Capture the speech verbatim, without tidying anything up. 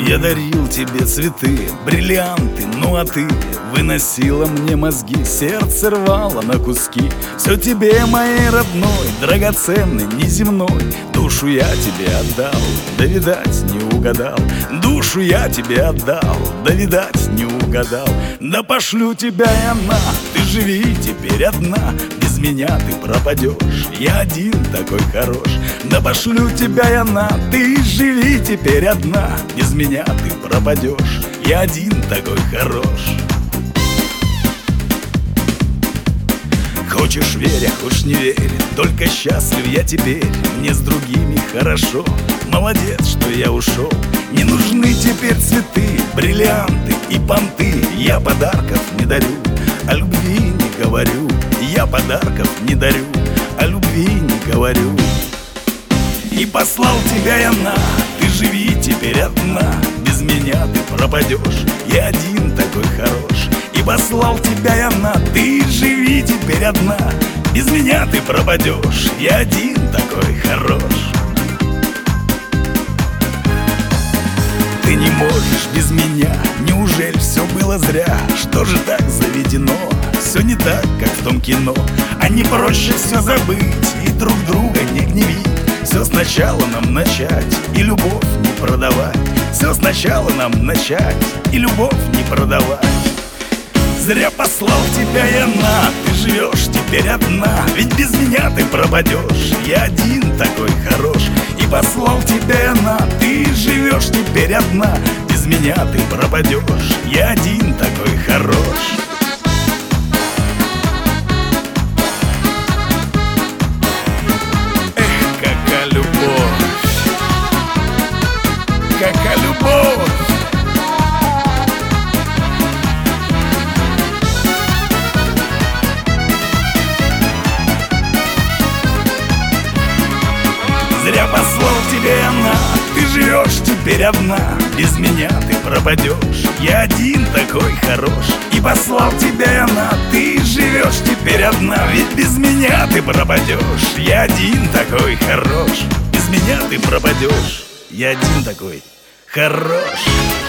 Я дарил тебе цветы, бриллианты, ну а ты выносила мне мозги, сердце рвало на куски. Все тебе, моей родной, драгоценной, неземной. Душу я тебе отдал, да видать не угадал. Душу я тебе отдал, да видать не угадал. Да пошлю тебя я на, ты живи теперь одна. Без меня ты пропадешь, я один такой хорош. Да пошлю тебя я на, ты живи теперь одна. Без меня ты пропадешь, я один такой хорош. Хочешь верь, а хочешь не верь, только счастлив я теперь. Мне с другими хорошо, молодец, что я ушел. Не нужны теперь цветы, бриллианты и понты. Я подарков не дарю, о любви не говорю. Я подарков не дарю, о любви не говорю. И послал тебя я на, ты живи теперь одна. Без меня ты пропадешь, я один такой хорош. И послал тебя я на, ты живи теперь одна. Без меня ты пропадешь, я один такой хорош. Ты не можешь без меня, неужели все было зря? Что же так заведено? Все не так, как в том кино. А не проще все забыть и друг друга не гневить. Все сначала нам начать и любовь не продавать. Все сначала нам начать и любовь не продавать. Зря послал тебя я на, ты живешь теперь одна. Ведь без меня ты пропадешь, я один такой хорош. И послал тебя я на, ты живешь теперь одна. Без меня ты пропадешь, я один такой хорош. Какая любовь! Зря послал тебе она, ты живешь теперь одна. Без меня ты пропадешь, я один такой хорош. И послал тебя она, ты живешь теперь одна. Ведь без меня ты пропадешь, я один такой хорош. Без меня ты пропадешь, я один такой хорош.